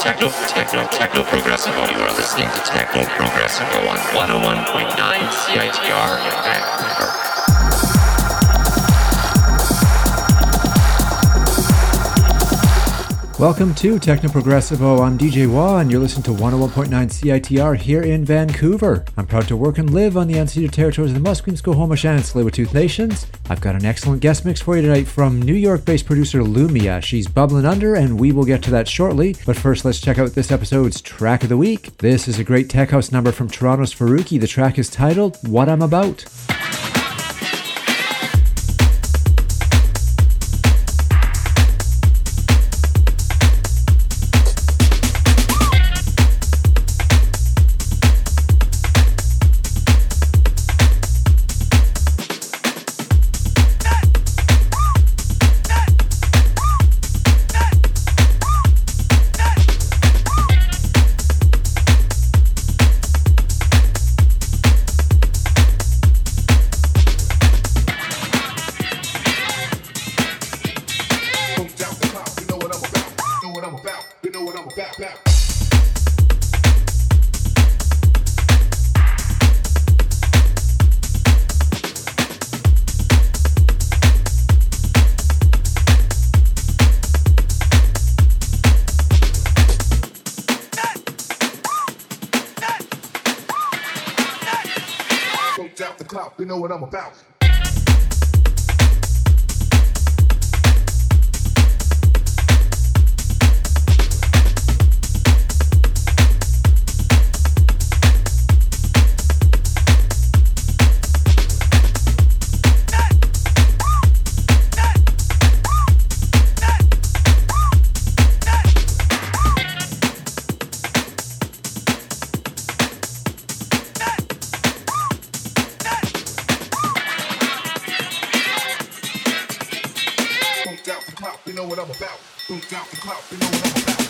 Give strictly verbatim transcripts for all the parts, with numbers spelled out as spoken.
techno, techno, techno progressivo. You are listening to Techno Progressivo on one oh one point nine C I T R in Vancouver. Welcome to Techno Progressivo. I'm D J Wah, and you're listening to one oh one point nine C I T R here in Vancouver. I'm proud to work and live on the unceded territories of the Musqueam, Squamish, and Tsleil-Waututh nations. I've got an excellent guest mix for you tonight from New York-based producer Lumia. She's bubbling under, and we will get to that shortly. But first, let's check out this episode's track of the week. This is a great tech house number from Toronto's Faruqi. The track is titled What I'm About. You know what I'm about. You know what I'm about. Don't doubt the clout. You know what I'm about.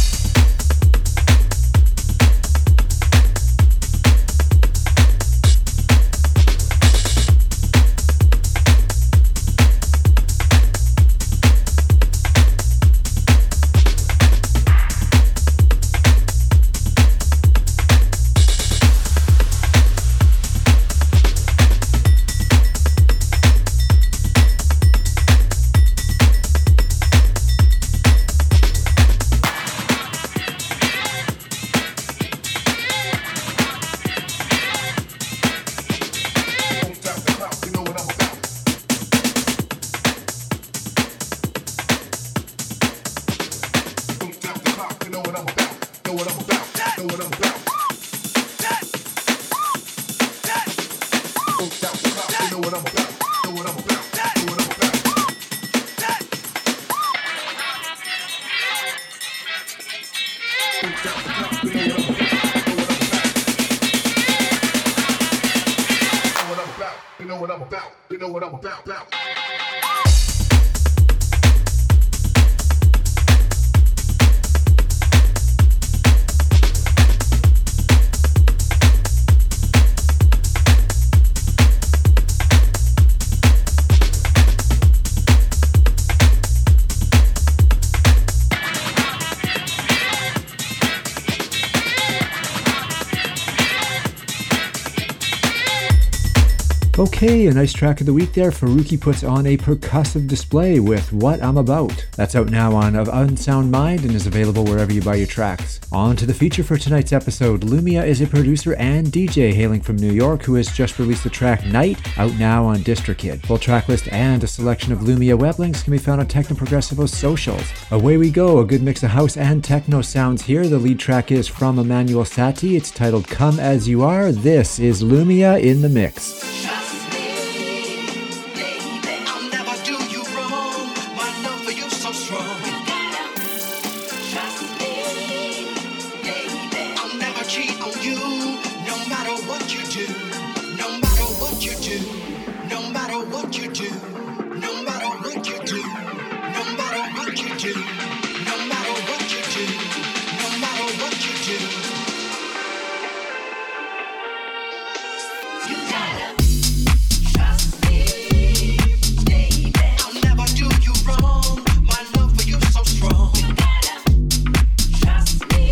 You know what I'm about. You know what I'm about. about. Okay, a nice track of the week there. Faruqi puts on a percussive display with What I'm About. That's out now on Of Unsound Mind and is available wherever you buy your tracks. On to the feature for tonight's episode. Lumia is a producer and D J hailing from New York who has just released the track Night, out now on DistroKid. Full track list and a selection of Lumia web links can be found on Techno Progressivo's socials. Away we go, a good mix of house and techno sounds here. The lead track is from Emmanuel Satie. It's titled Come As You Are. This is Lumia in the mix. Trust me.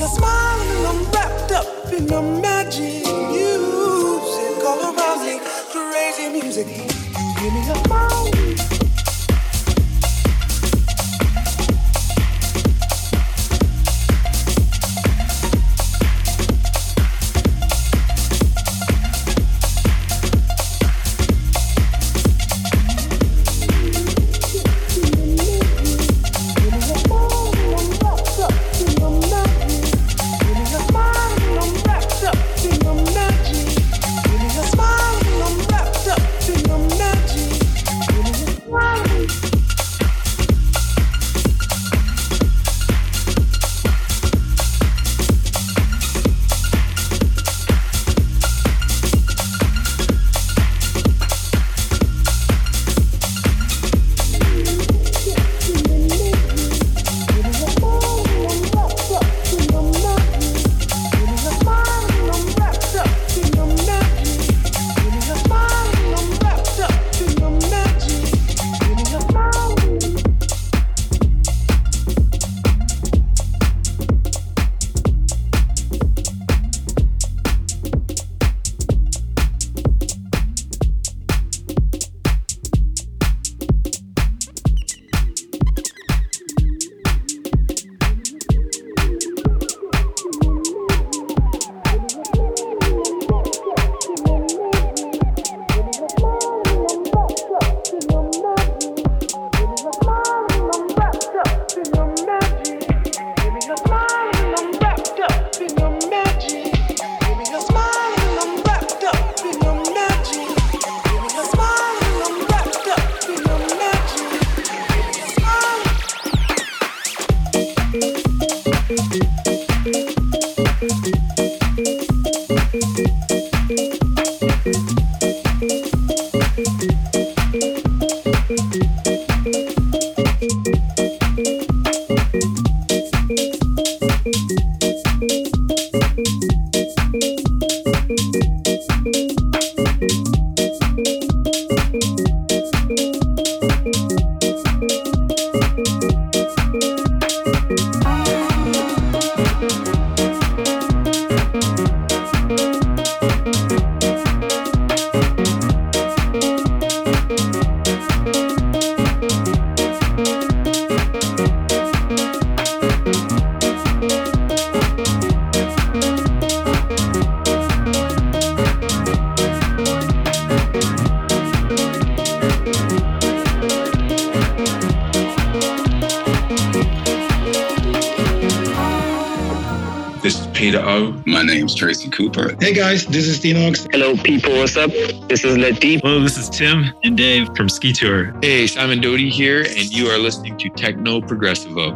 a smile and I'm wrapped up in your magic. Music all around me, crazy music. You give me a smile. Peter O. My name's Tracy Cooper. Hey guys, this is Dinox. Hello people, what's up? This is Latif. Hello, this is Tim and Dave from Ski Tour. Hey, Simon Doty here, and you are listening to Techno Progressivo.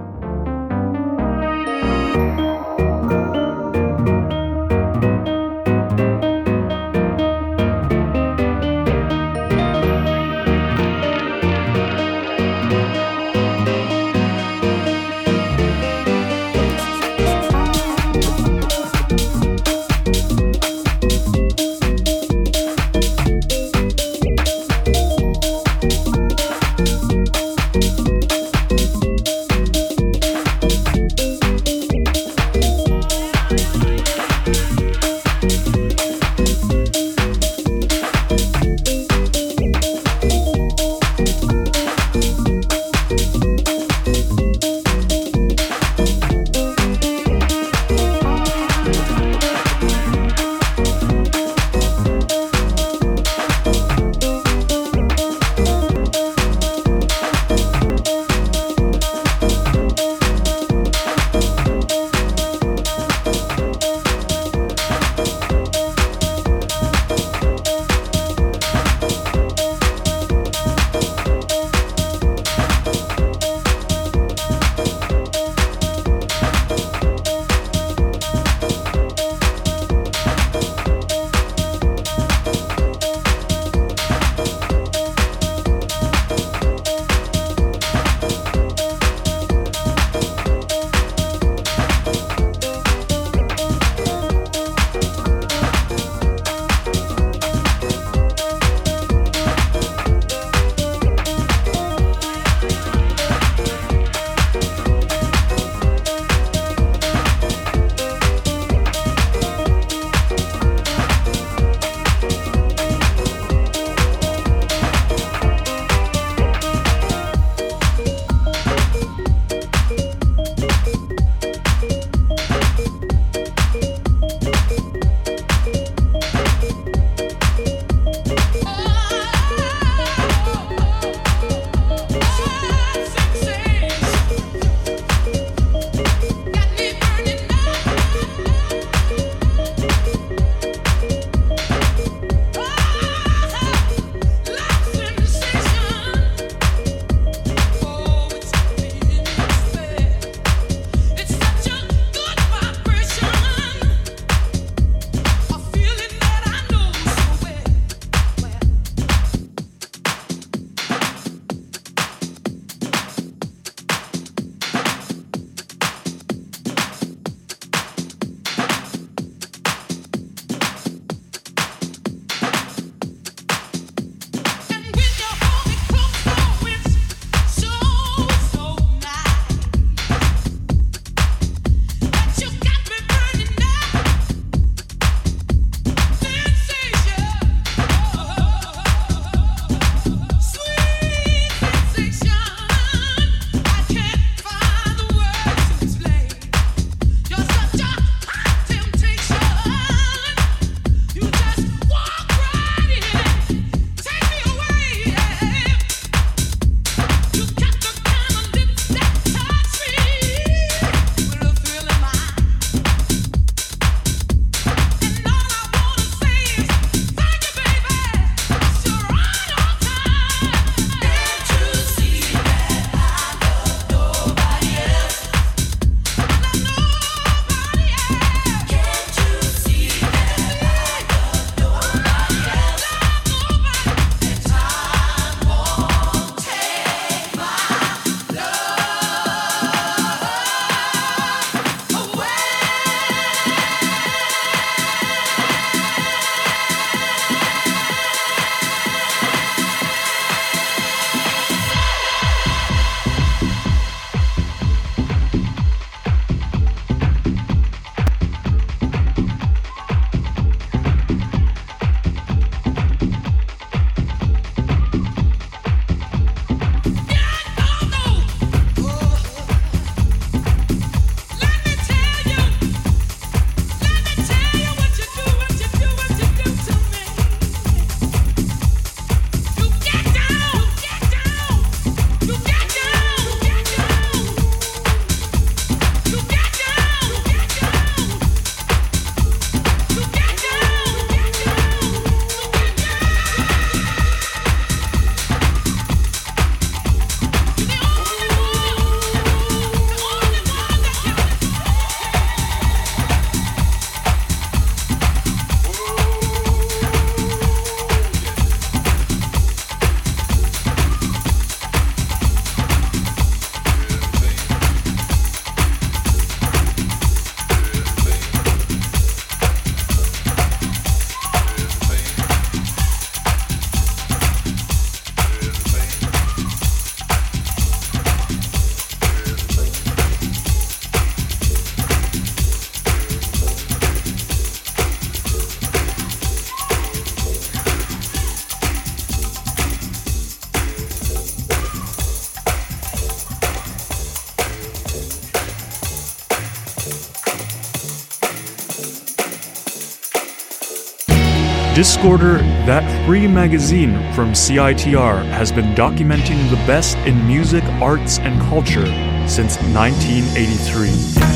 Discorder, that free magazine from C I T R, has been documenting the best in music, arts, and culture since nineteen eighty-three.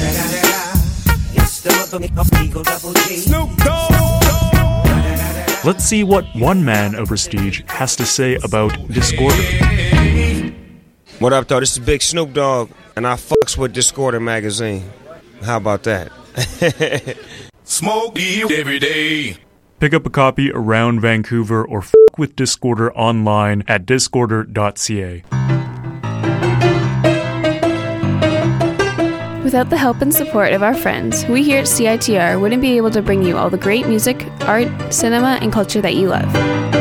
Let's see what one man of prestige has to say about Discorder. What up, though? This is Big Snoop Dogg, and I fucks with Discorder magazine. How about that? Smoke you every day. Pick up a copy around Vancouver or f*** with Discorder online at discorder dot c a. Without the help and support of our friends, we here at C I T R wouldn't be able to bring you all the great music, art, cinema, and culture that you love.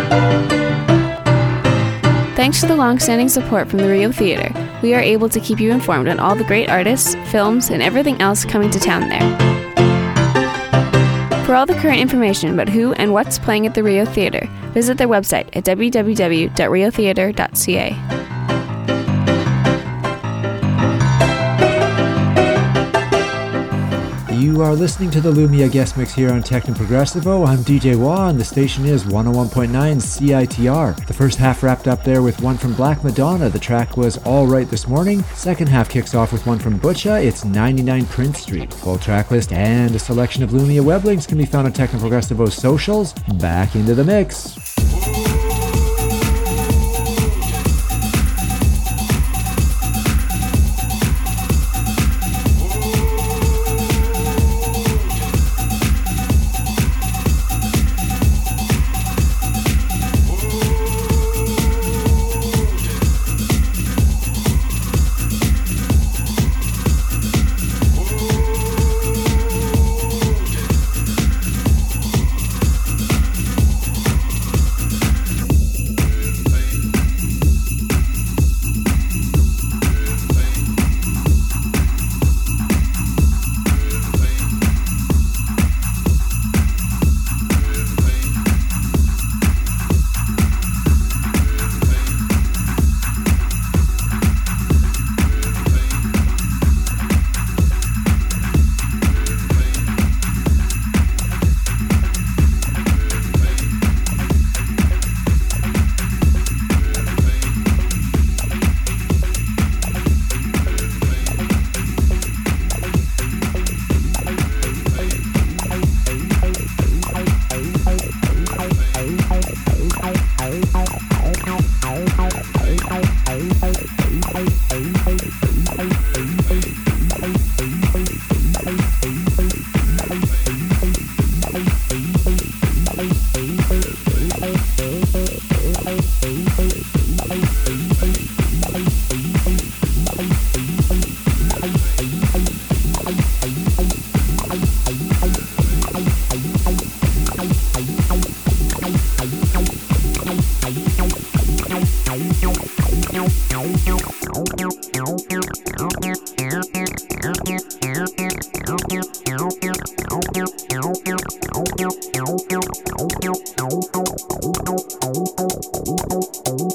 Thanks to the long-standing support from the Rio Theatre, we are able to keep you informed on all the great artists, films, and everything else coming to town there. For all the current information about who and what's playing at the Rio Theatre, visit their website at w w w dot rio theatre dot c a. You are listening to the Lumia guest mix here on Techno Progressivo. I'm D J Wah, and the station is one oh one point nine C I T R. The first half wrapped up there with one from Black Madonna. The track was All Right This Morning. Second half kicks off with one from Butcha. It's ninety-nine Prince Street. Full track list and a selection of Lumia web links can be found on Techno Progressivo's socials. Back into the mix.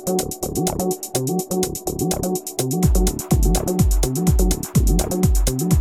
Thank you.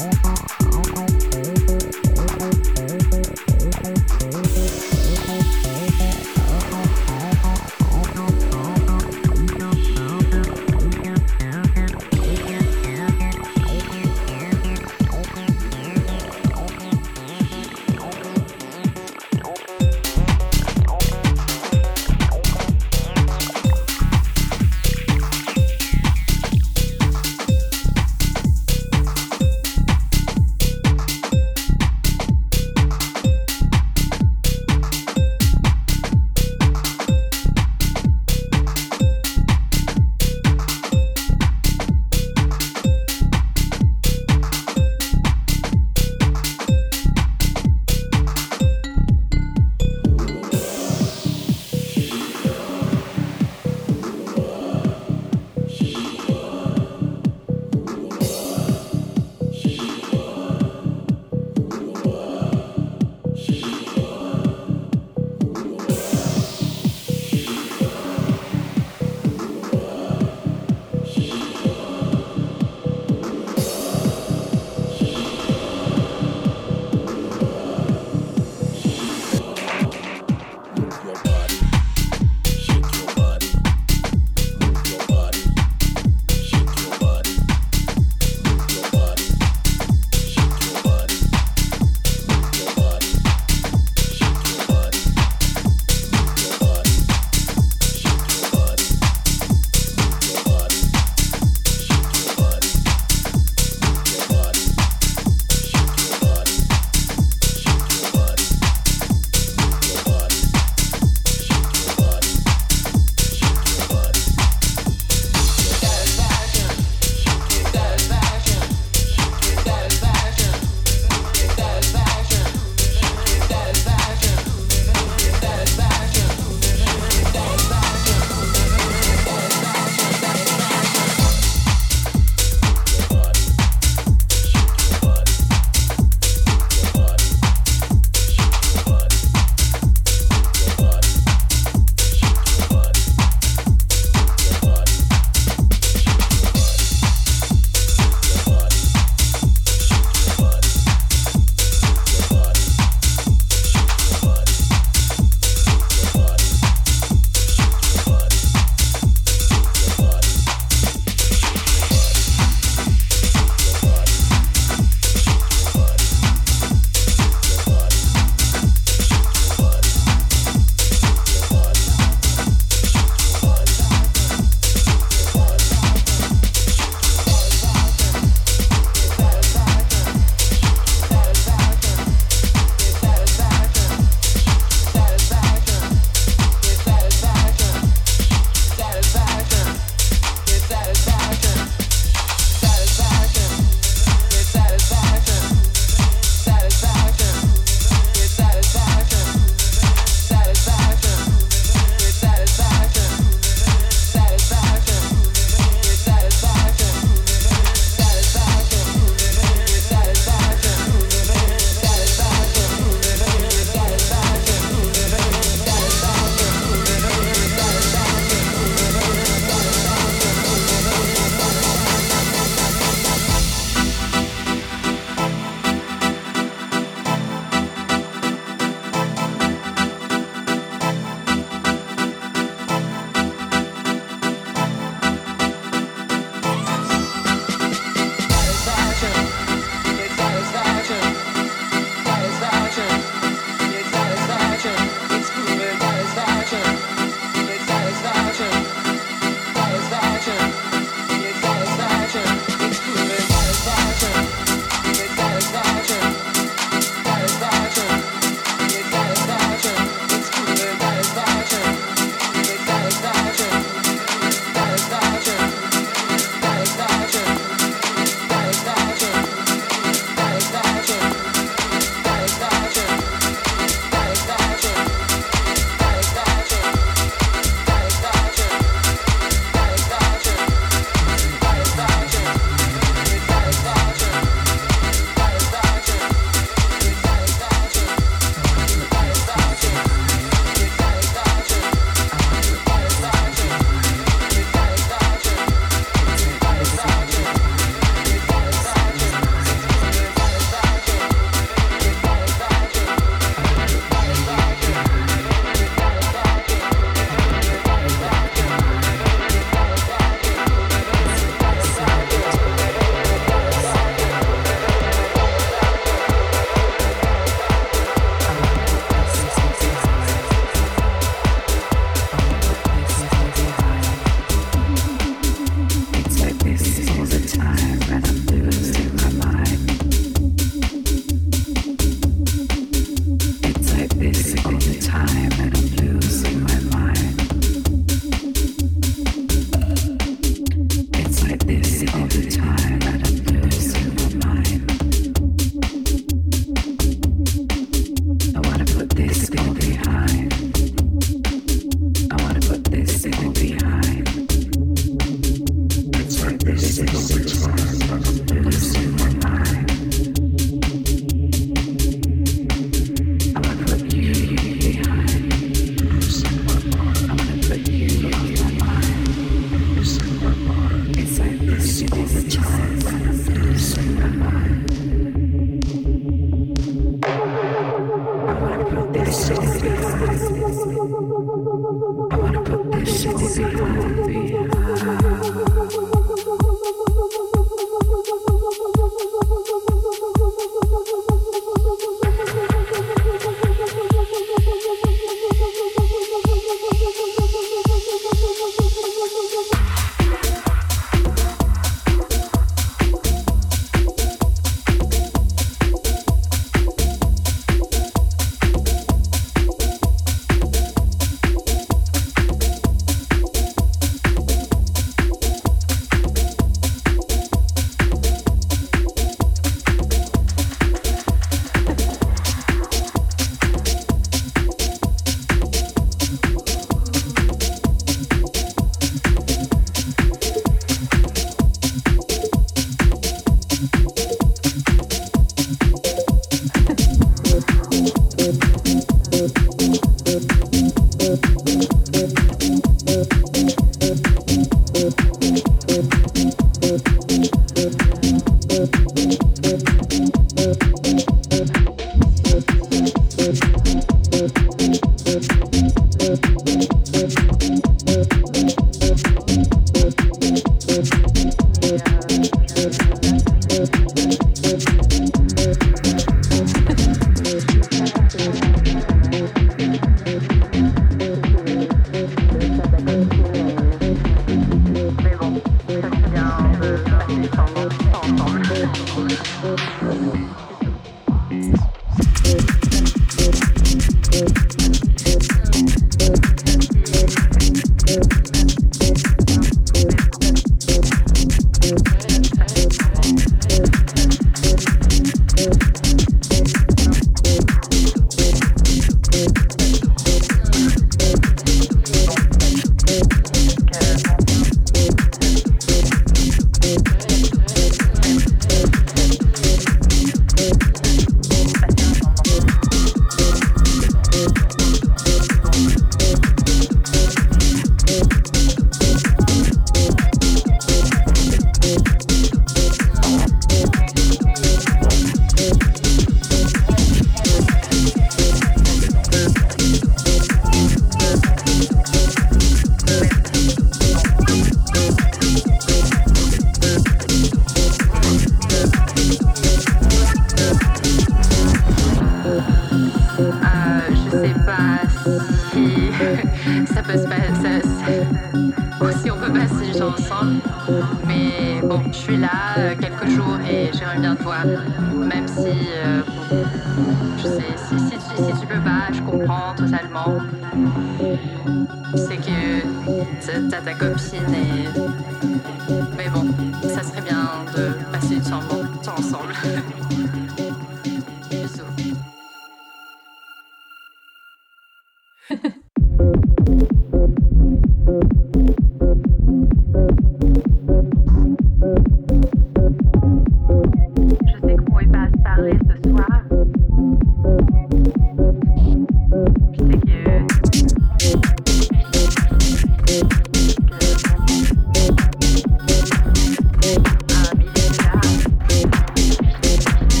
Thank you.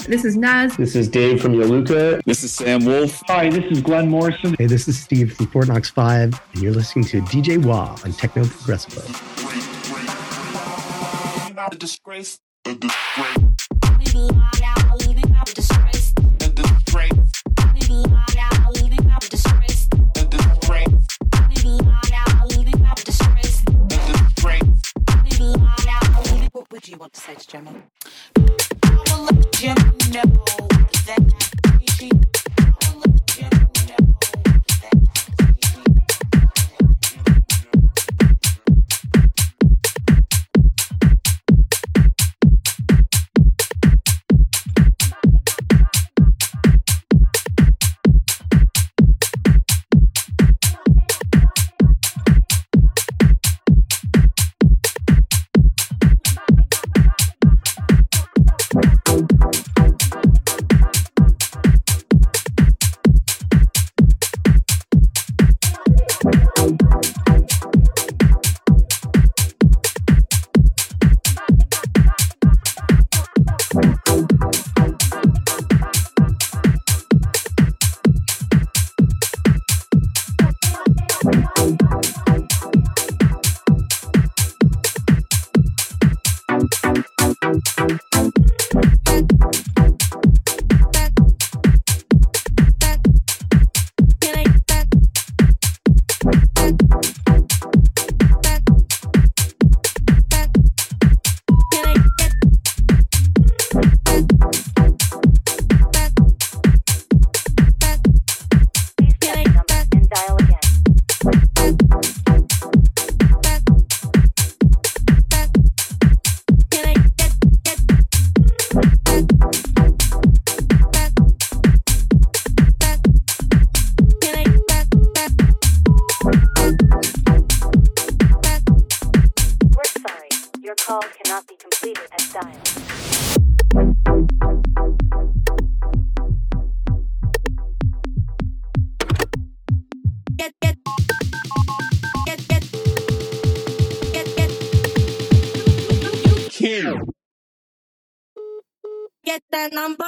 This is Naz. This is Dave from Yaluka. This is Sam Wolf. Hi, this is Glenn Morrison. Hey, this is Steve from Fort Knox five, and you're listening to D J Wah on Techno Progressivo. The disgrace. The What would you want to say to Gemma? I will let Gemma know that she I will let Gemma know Get that number?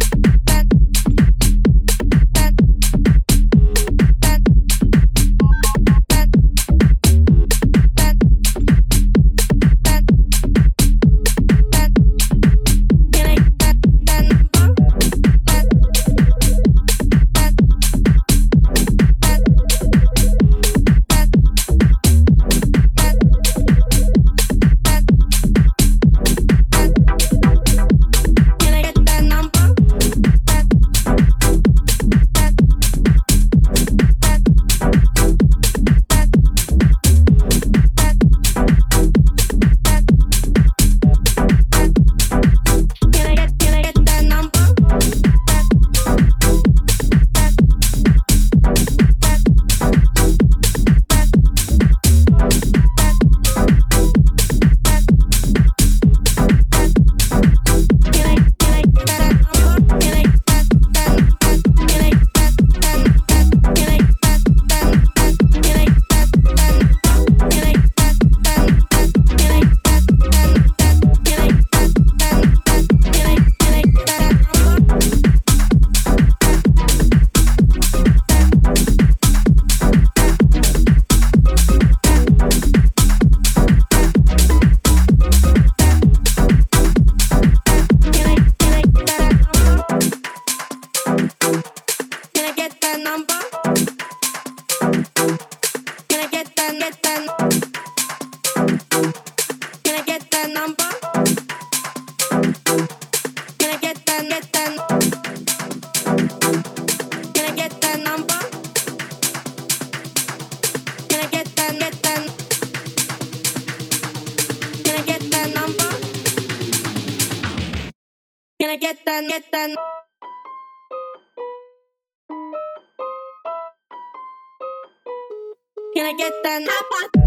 Can I get that number?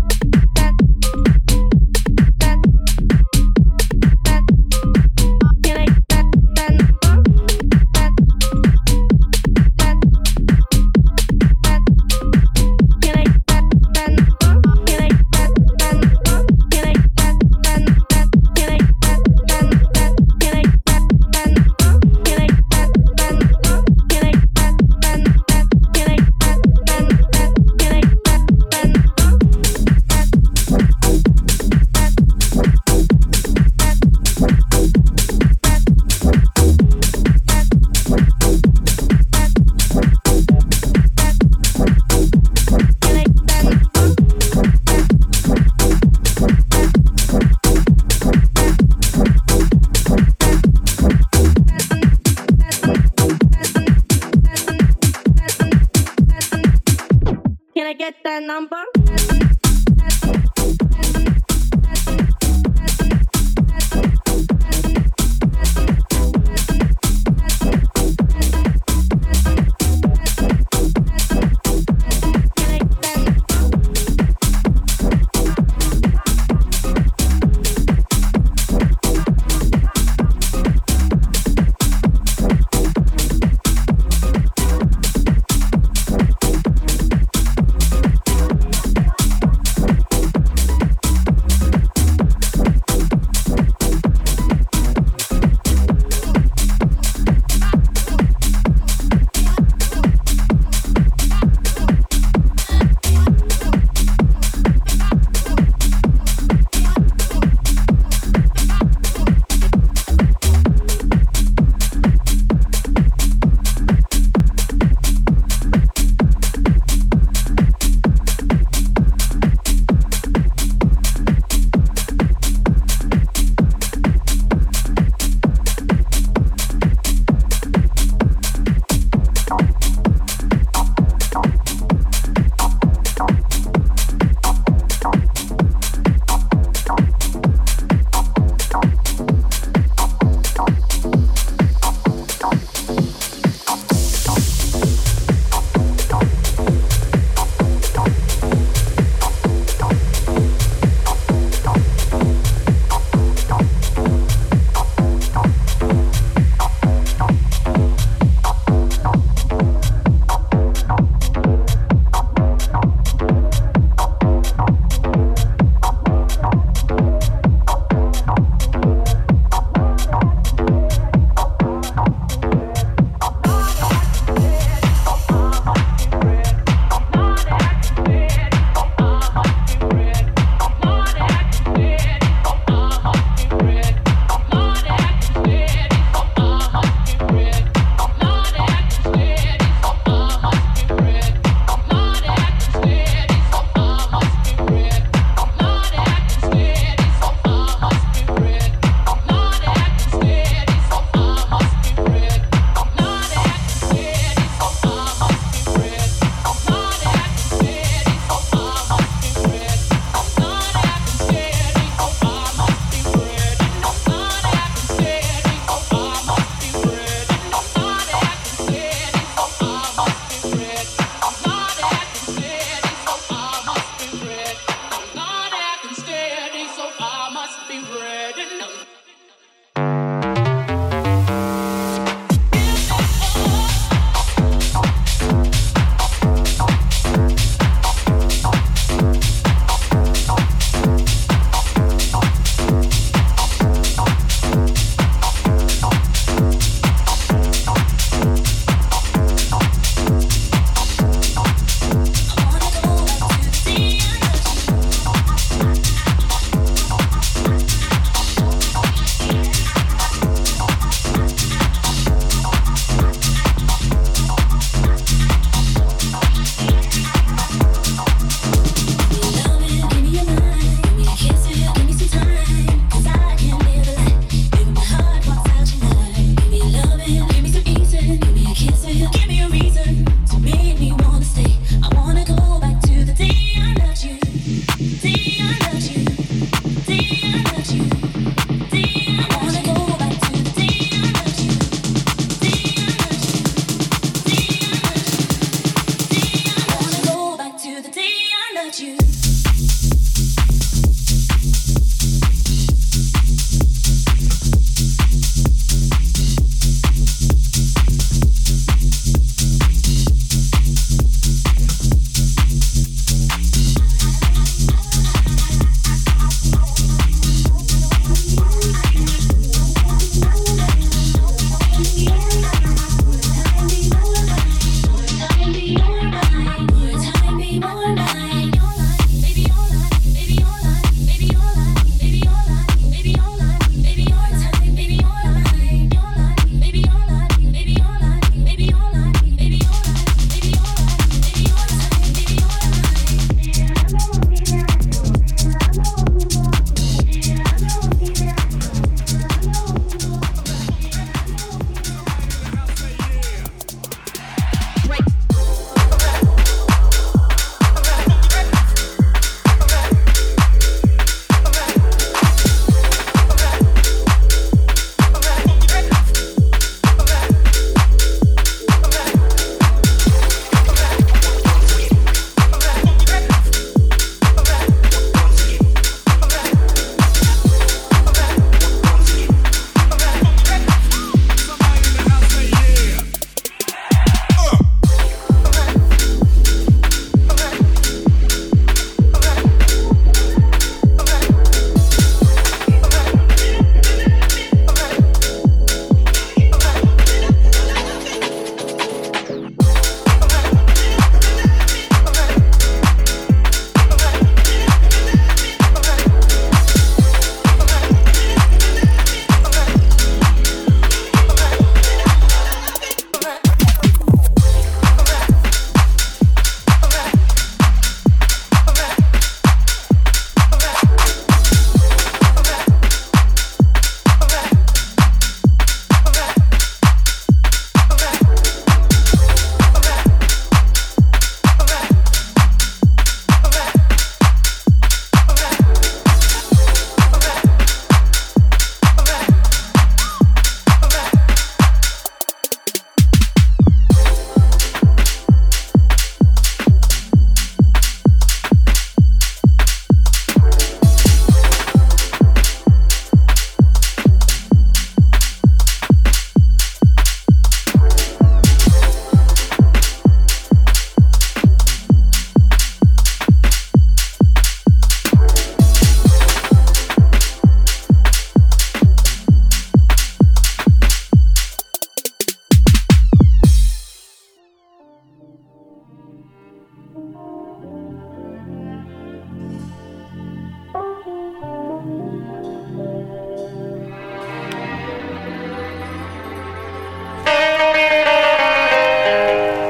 Can I get that number?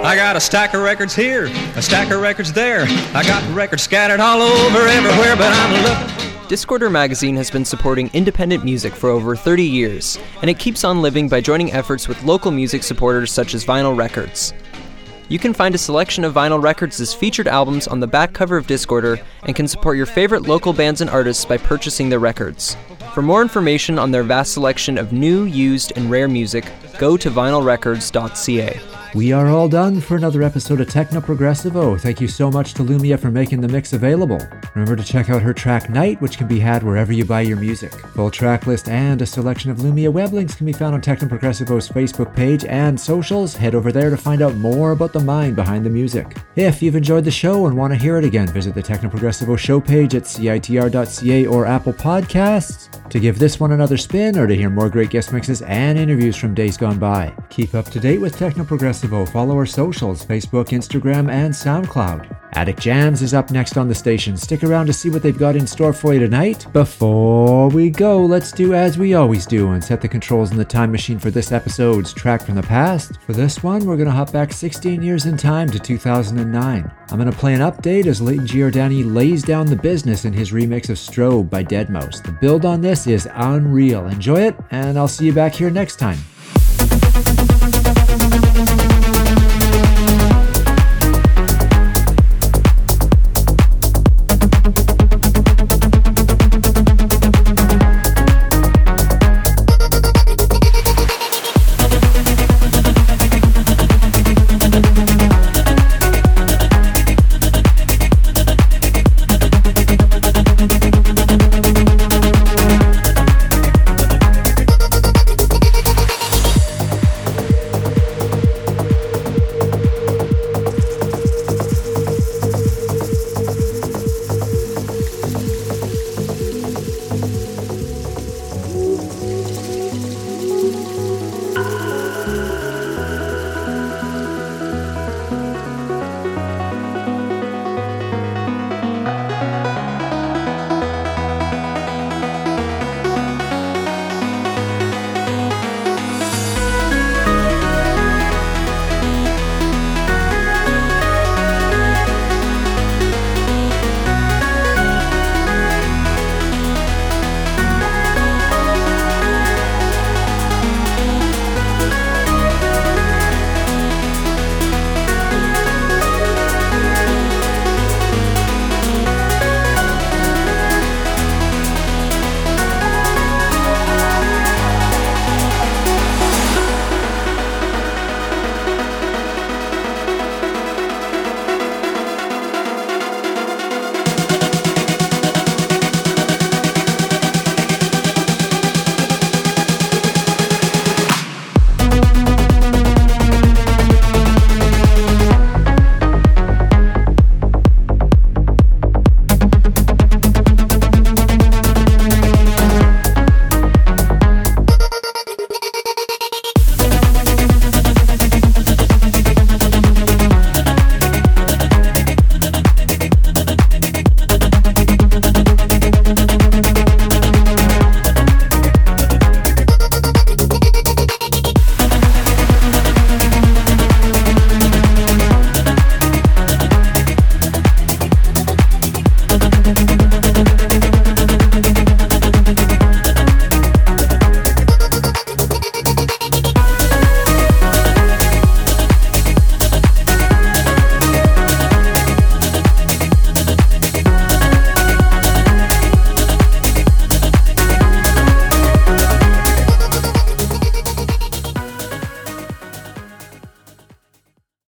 I got a stack of records here, a stack of records there. I got records scattered all over everywhere, but I'm looking. Discorder Magazine has been supporting independent music for over thirty years, and it keeps on living by joining efforts with local music supporters such as Vinyl Records. You can find a selection of Vinyl Records' featured albums on the back cover of Discorder and can support your favorite local bands and artists by purchasing their records. For more information on their vast selection of new, used, and rare music, go to vinyl records dot c a. We are all done for another episode of Techno Progressivo. Thank you so much to Lumia for making the mix available. Remember to check out her track Night, which can be had wherever you buy your music. Full track list and a selection of Lumia web links can be found on Techno Progressivo's Facebook page and socials. Head over there to find out more about the mind behind the music. If you've enjoyed the show and want to hear it again, visit the Techno Progressivo show page at c i t r dot c a or Apple Podcasts to give this one another spin or to hear more great guest mixes and interviews from days gone by. Keep up to date with Techno Progressivo. Follow our socials, Facebook, Instagram, and SoundCloud. Attic Jams is up next on the station. Stick around to see what they've got in store for you tonight. Before we go, let's do as we always do and set the controls in the time machine for this episode's track from the past. For this one, we're going to hop back sixteen years in time to two thousand nine. I'm going to play an update as Leighton Giordani lays down the business in his remix of Strobe by deadmau five. The build on this is unreal. Enjoy it, and I'll see you back here next time.